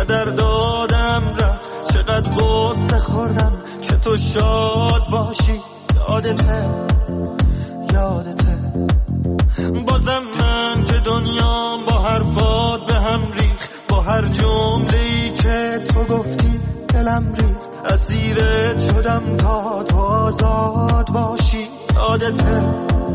دادم رفت، چقدر غصه خوردم که تو شاد باشی. یادته بازم من که دنیام با حرفات به هم ریخ، با هر جمله‌ای که تو گفتی دلم ریخ. اسیرت شدم تا تو آزاد باشی. یادته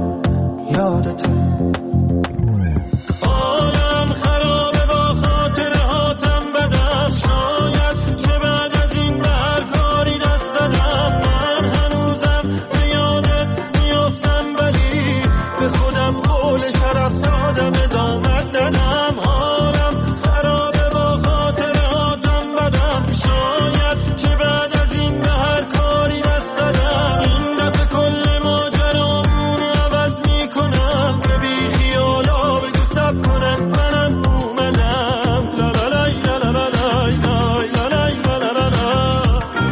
عالم خرابه با خاطرهاتم بدم. شاید که بعد از این به هر کاری دست زدم. من هنوزم به یادت میافتم، ولی به خودم قول شرف دادم ادامت ندم. عالم خرابه با خاطرهاتم بدم. شاید که بعد از این به هر کاری دست زدم. این دفعه کل ماجرامون عوض میکنم. به بی خیالا بگو سب کنن منم اومدم. لا لا لا لا لا لا لا لا لا لا لا.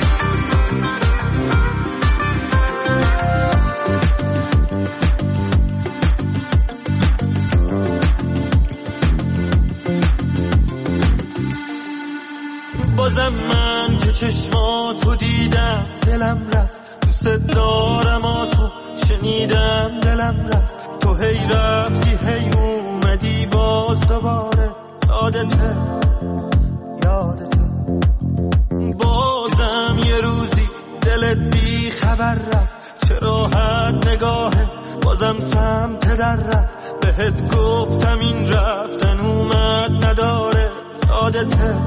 بازم من که چشماتو دیدم دلم رفت. دوست دارم تو شنیدم دلم رفت. تو هی رفتی هی اومدی باز دوباره. یادته بازم یه روزی دلت بی خبر رفت. چه راحت نگاهه بازم سمت در رفت. بهت گفتم این رفتن اومد نداره. یادته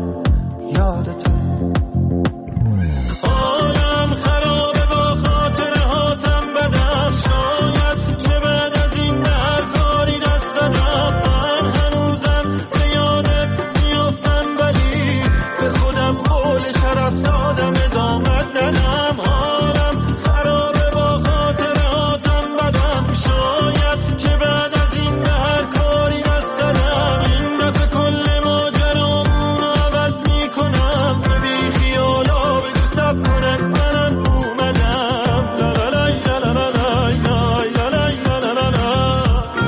عالم خرابه با خاطرهاتم بدم. شاید که بعد از این به هر کاری دست زدم. من هنوزم به یادت میافتم، ولی به خودم قول شرف دادم ادامت ندم. عالم خرابه با خاطرهاتم بدم. شاید که بعد از این به هر کاری دست زدم. این دفعه کل ماجرامون عوض میکنم. به بی خیالا بگو سب کنن منم اومدم. لا لا لا لا لا لا لا لا لا لا لا.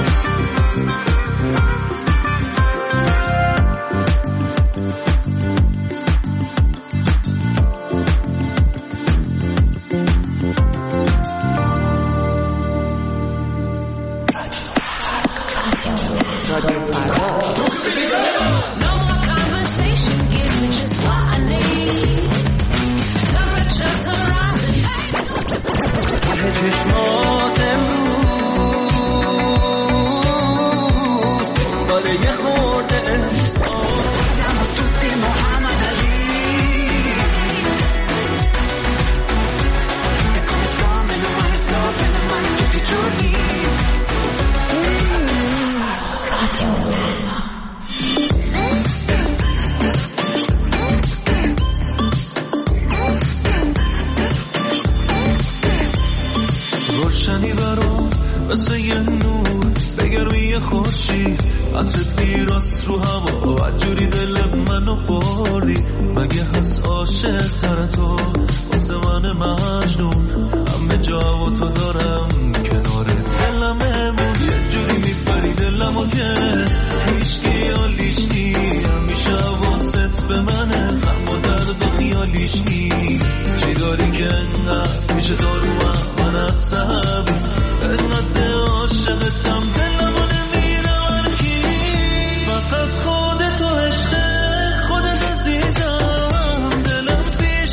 No more conversation, give me just what I need. Temperatures are rising. چشمات امروز دنبال یه خورده Siamo tutti Muhammad Ali. E come fame, le mani storte, le mani tutti i giorni. روشنی برام مثل یه نور بگرمی خورشید. عطرت میراست رو هوا و جوری دل منو بردی. مگه هست عاشق تر تو واسه من مجنون؟ همه جا و تو دارم کنار دلم امون. یه جوری میبری دلمو که هیچکی یا لیشکی. همیشه واسط به منه غم و درد و خیالیش نی. چی داری که انقدر میشه دارو من از صحبی. انقدر عاشقتم دلمو نمیره هرکی. فقط خودتو عشق خودت عزیزم. دلم پیش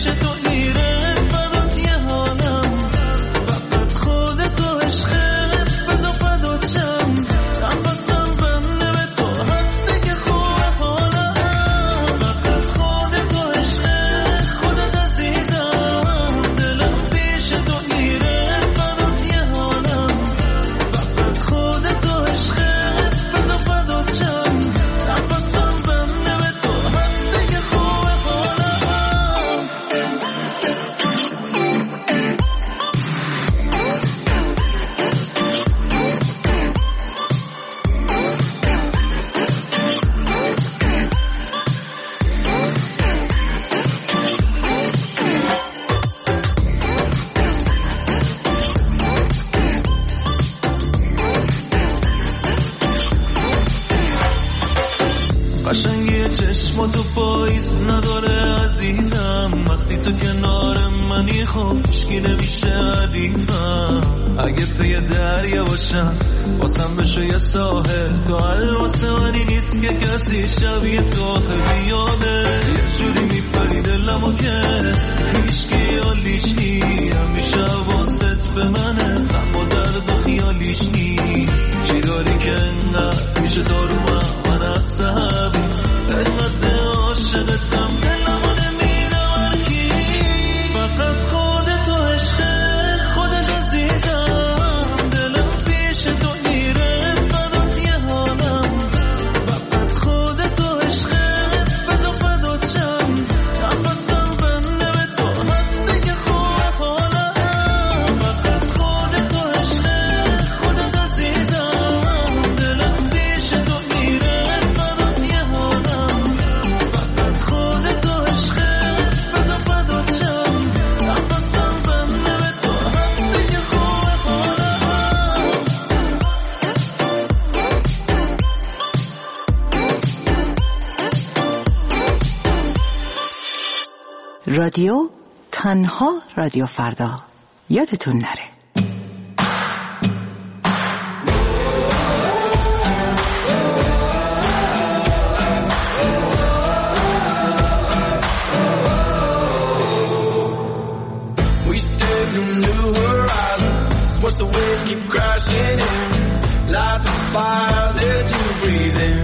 رنگی چشماتو پاییز نداره عزیزم، وقتی تو کنار منی خب هیچکی نمیشه حریفم. اگه تو یه دریا باشم واسم بشو یه ساحل، تو الواسه منی نیست که کسی شبیه تو آخه بیاده. یه جوری میپری دلمو که هیچکی حالیش نی، همیشه حواست به منه غم و درد و خیالیش نی. چی داری که انقدر میشه تو رو من از صحبی، انقدر عاشقتم دلمو نمیره ورکی. فقط خودتو عشق خودت عزیزم، دلم پیش تو میره فدات یه حالم. فقط خودتو عشق بذار فدات شم، نفسم بنده به تو هستی که خوب حالم. فقط خودتو عشق خودت عزیزم، دلم پیش تو میره فدات یه حالم. فقط خودتو عشق بذار فدات شم، نفسم بنده به تو هستی که خوب حالم. رادیو تنها رادیو فردا، یادتون نره. We stay from new horizons. What's the wave keep crashing in? Light the fire that you breathe in.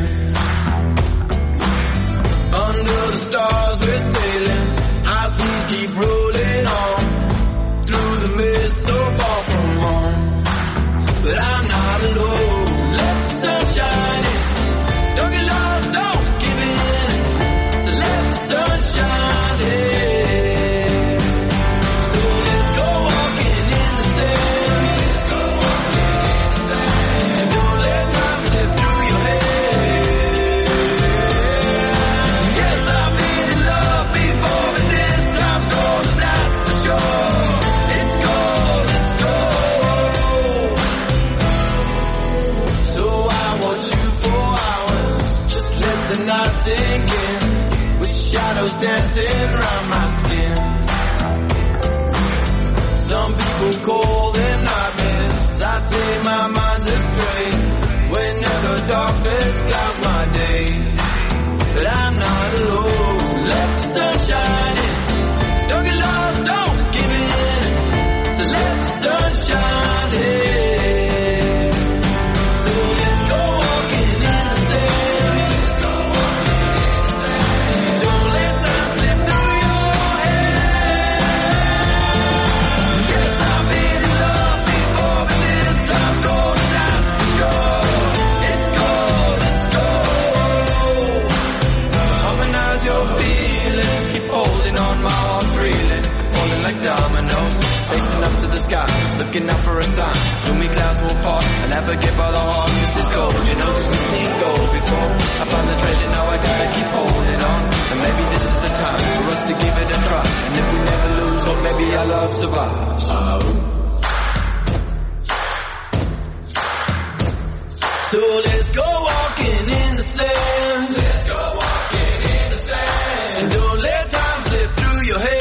Under the stars we're sailing. High seas keep rolling on. Through the mist so far from home. But I'm not alone. Let the sun shine in. Don't get lost, don't give in. So let the sun shine in. Dancing around my skin. Some people call them nightmares. I'd say my mind's astray whenever darkness clouds my day. But I'm not alone. Let the sun shine in. Don't get lost, don't give in. So let the sun shine in. Dominoes, facing up to the sky, looking out for a sign. Gloomy clouds will part, and never get by the heart. This is gold, you know, 'cause we've seen gold before. I found the treasure, now I gotta keep holding on. And maybe this is the time for us to give it a try. And if we never lose hope, maybe our love survives. So let's go walking in the sand. Let's go walking in the sand. And don't let time slip through your head.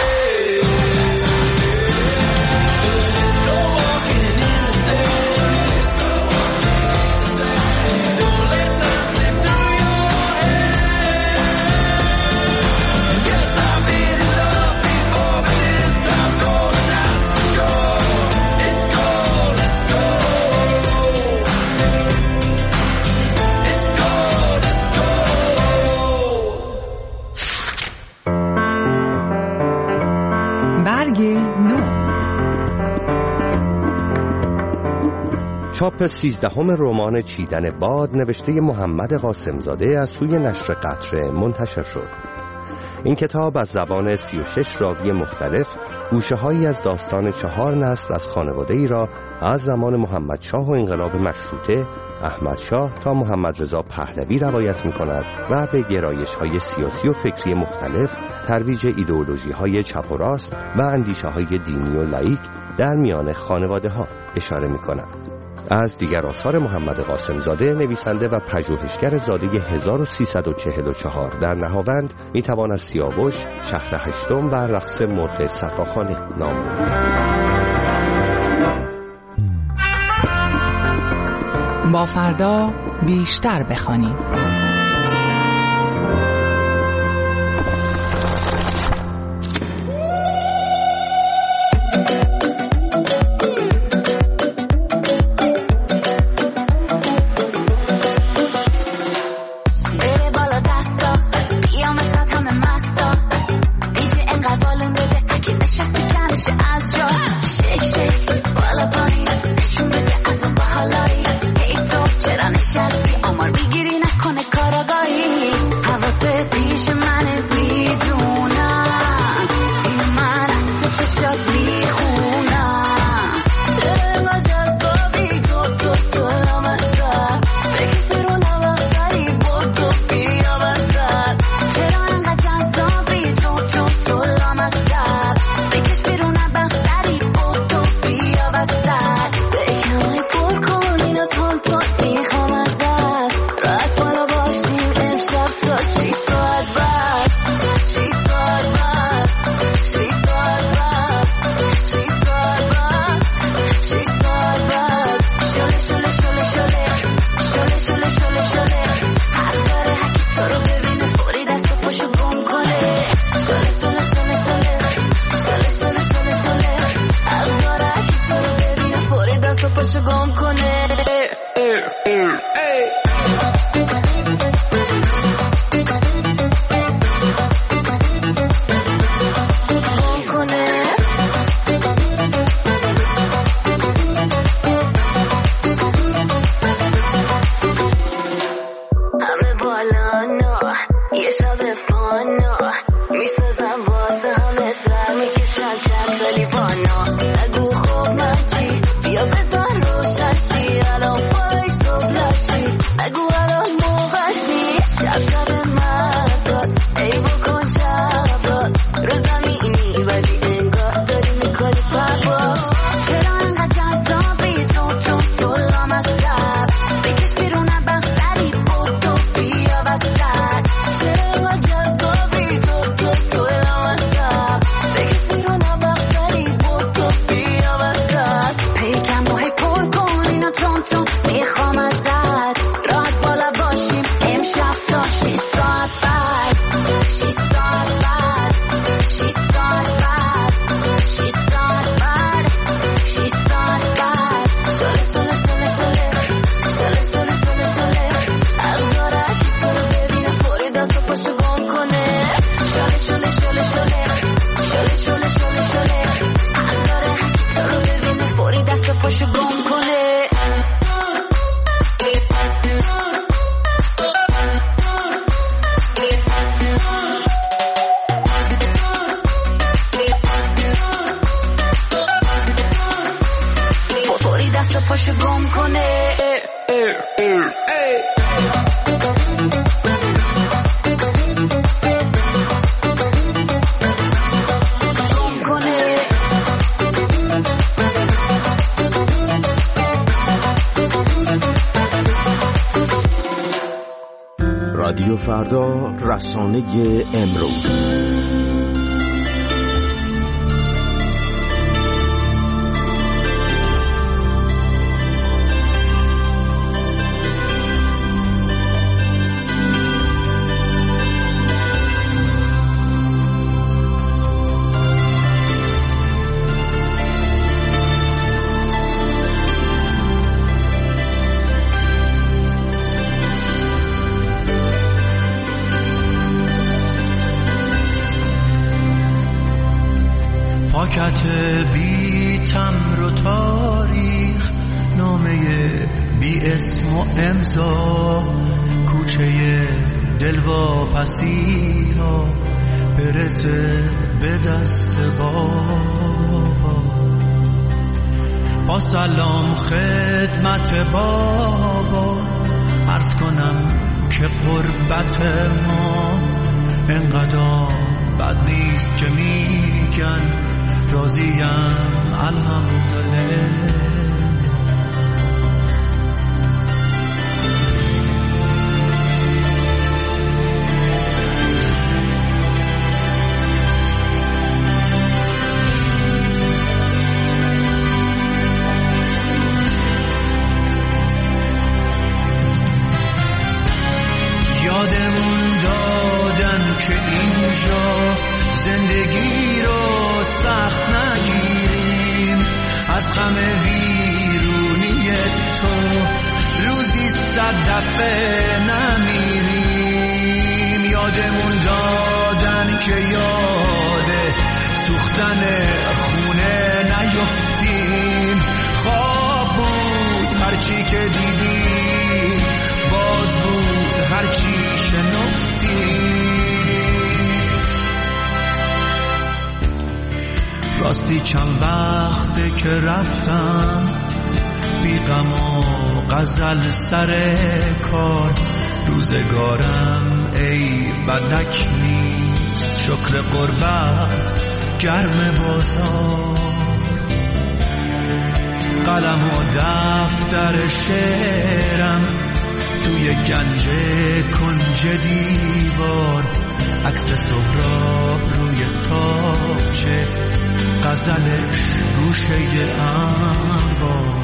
چاپ 13 رمان چیدن باد نوشته محمد قاسمزاده از سوی نشر قطره منتشر شد. این کتاب از زبان 36 راوی مختلف گوشه‌هایی از داستان 4 نسل از خانواده‌ای را از زمان محمد شاه و انقلاب مشروطه، احمد شاه تا محمد رضا پهلوی روایت می‌کند و به گرایش‌های سیاسی و فکری مختلف، ترویج ایدئولوژی‌های چپ و راست و اندیشه‌های دینی و لاییک در میان خانواده‌ها اشاره می‌کند. از دیگر آثار محمد قاسمزاده نویسنده و پژوهشگر زاده 1344 در نهاوند میتوان از سیاوش، شهر هشتم و رقص مرغ سقاخانه نام برد. با فردا بیشتر بخوانیم. رادیو فردا، رسانه امروز. پاکت بی تمر و تاریخ، نامه بی اسم و امضا، کوچه دلواپسی ها برسه به دست با سلام خدمت بابا، عرض کنم که قربت ما انقدر بد نیست که میگن راضیم الحمدلله. صد دفعه نمیریم، یادمون دادن که یاده سوختن خونه نیفتیم. خواب بود هرچی که دیدیم، باد بود هرچی شنفتیم. راستی چند وقته که رفتم، بی غم و غزل سر کار. روزگارم ای بدک نیست، شکر قربت گرم بازار. قلم و دفتر شعرم توی گنج کنج دیوار. عکس سهراب روی تاقچه، غزلش گوشه انبار.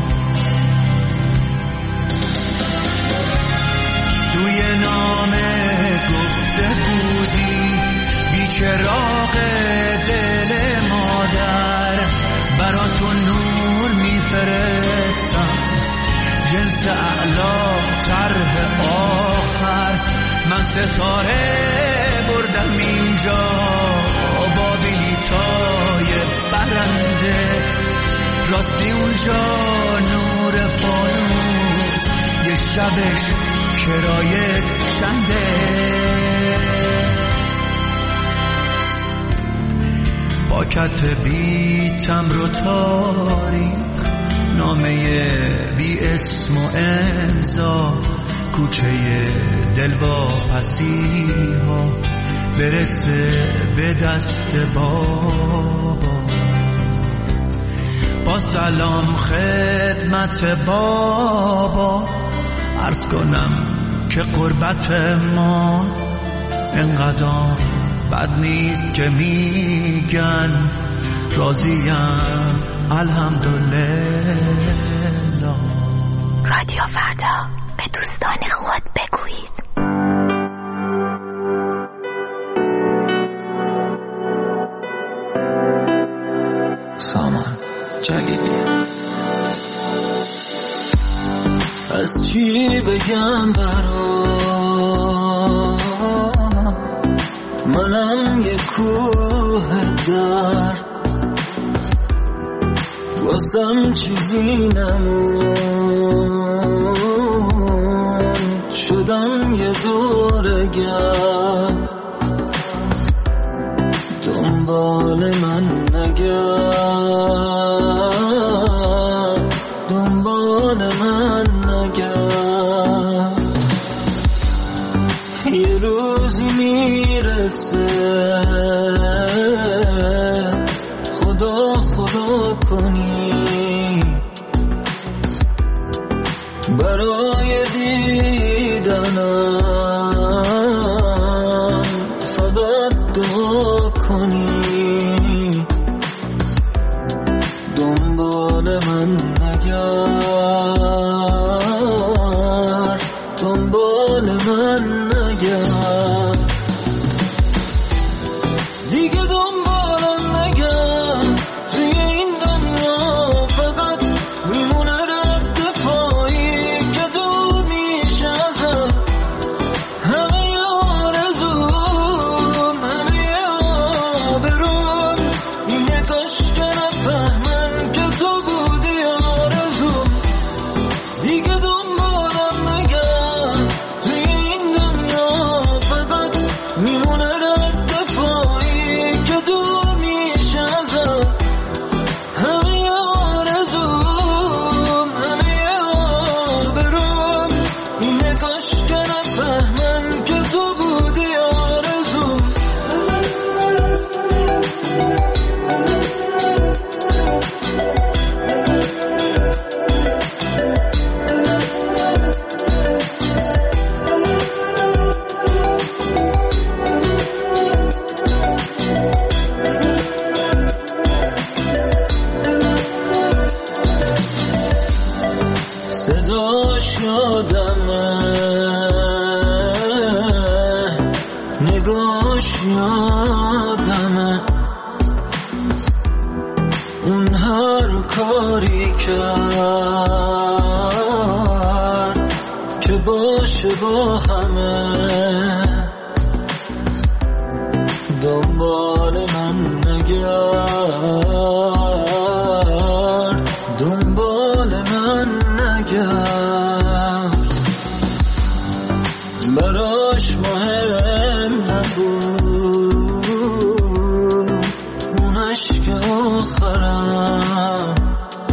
توی نامه گفته بودی بی چراغ دل مادر، براتون نور میفرستم جنس اعلا طرح آخر. من ستاره بردم اینجا با بلیطای برنده، راستی اونجا نور فانوس یه شبش کرایه چنده. با کتبی تمر و تاریخ، نامه بی اسم و امضا، کوچه دلواپسی ها برسه به دست بابا. با سلام خدمت بابا، عرض کنم که قربت ما انقدر بد نیست که میگن راضیم الحمدلله. رادیو فردا، به دوستان خود بگویید. سامان جلیلی. از چی بگم برات، منم یه کوه درد، واسم چیزی نمون، شدم یه دورگرد. دنبال من نگرد، دنبال من نگرد. یه روزی میرسه خدا خدا کنی، برای دیدنم فقط دعا کنی. دنبال من نگرد، دنبال من نگرد. دیگه دنبالم نگرد، توی این دنیا فقط میمونه رد پایی که دور میشه ازم. همه آرزوم، همه آبروم، اینه کاش که نفهمن که تو بودی آرزوم. دیگه دنبالم نگرد، توی این دنیا فقط میمونه رد پایی که دور میشه ازم. همه آرزوم، همه آبروم، اینه کاش که نفهمن که تو بودی آرزوم. صداش یادمه، نگاش یادمه، اون هر کاری کرد که باشه با همه، دنبال من نگرد، دنبال من نگرد. براش مهم نبود اون عشق آخرم،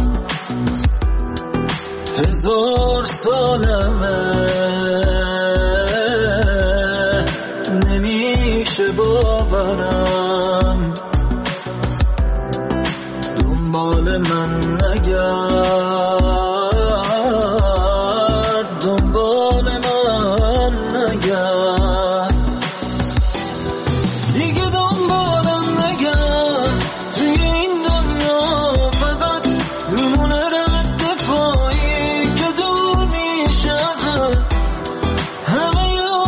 1000 سالمه نمیشه باورم، دنبال من نگرد، دنبال من نگرد، دیگه دنبالم نگرد. توی این دنیا فقط میمونه رد پایی که دور میشه ازم، همه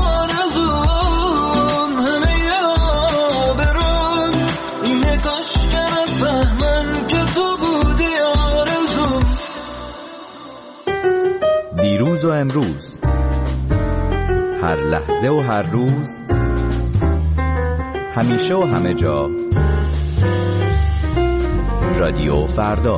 آرزوم، همه آبروم، اینه کاش که نفهمن که تو بودی آرزوم. دیروز و امروز، هر لحظه و هر روز، همیشه و همه جا، رادیو فردا.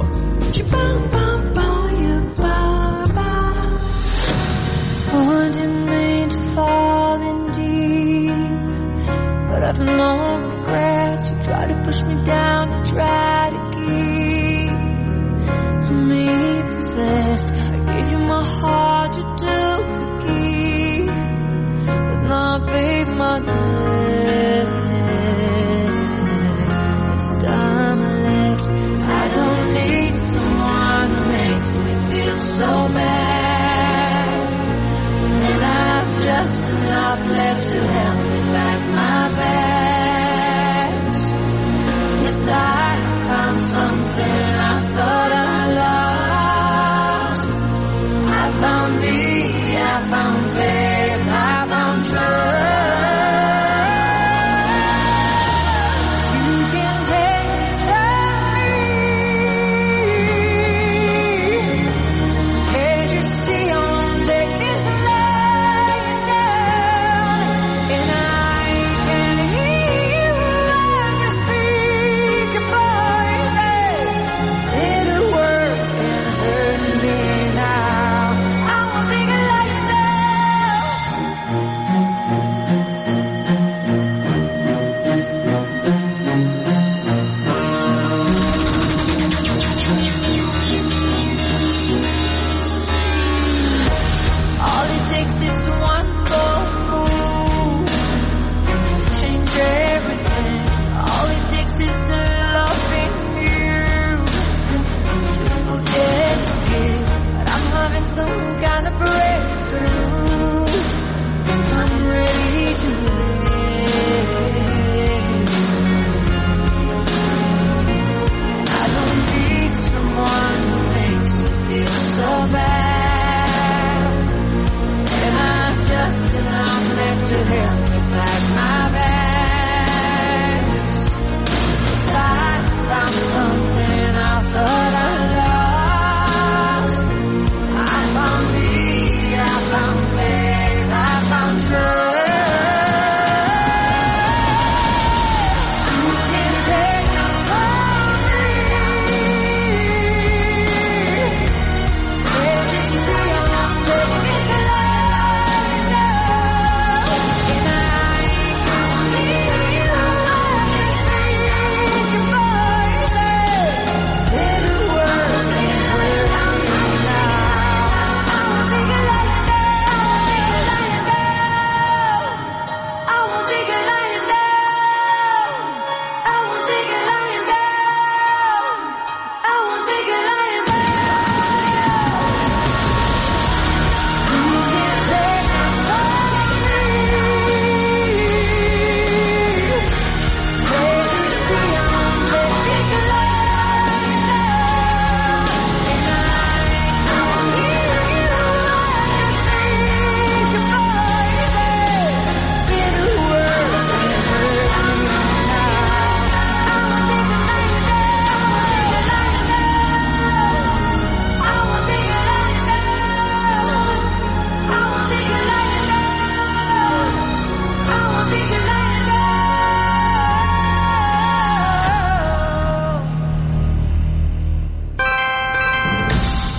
I didn't mean to fall in deep, but I've no regrets. You try to push me down, you try to keep me possessed. I gave you my heart, you took the key, but now babe, my dead. It's the time I left. I don't need someone who makes me feel so bad, and I've just enough left to help me back my bags. Yes, I found something I thought I lost. I found me, I found faith, I found trust.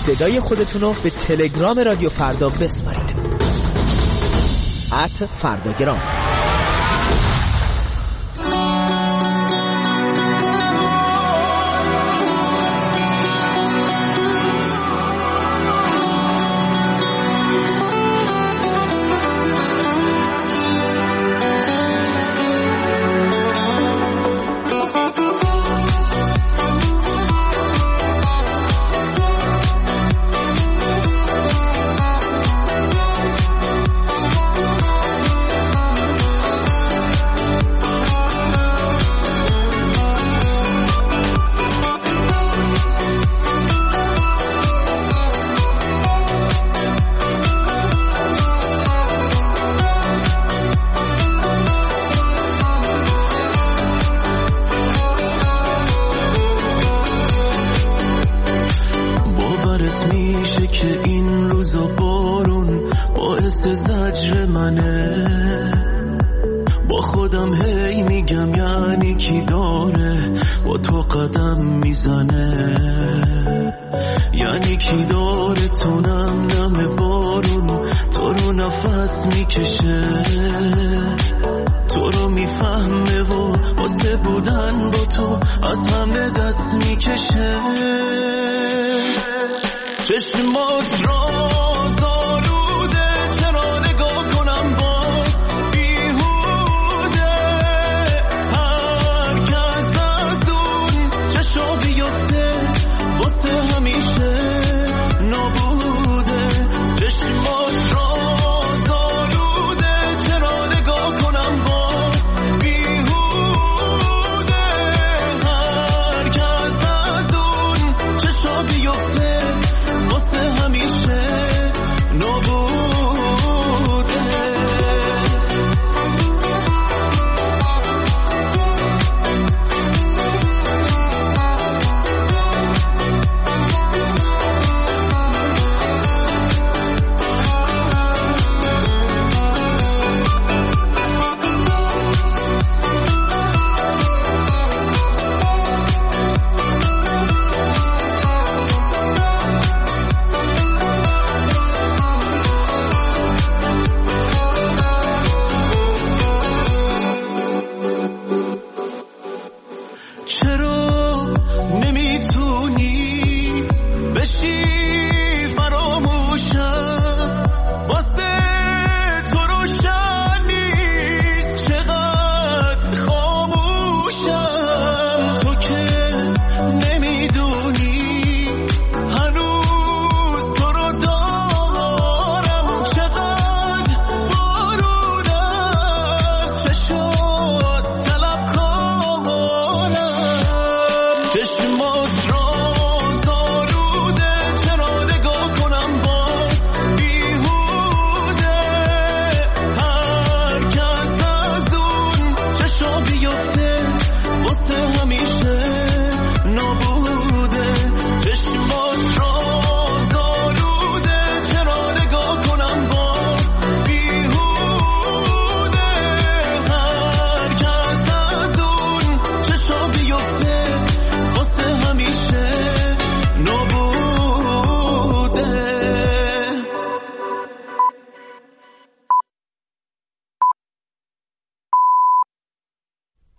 صدای خودتون رو به تلگرام رادیو فردا بسپارید. @فرداگرام.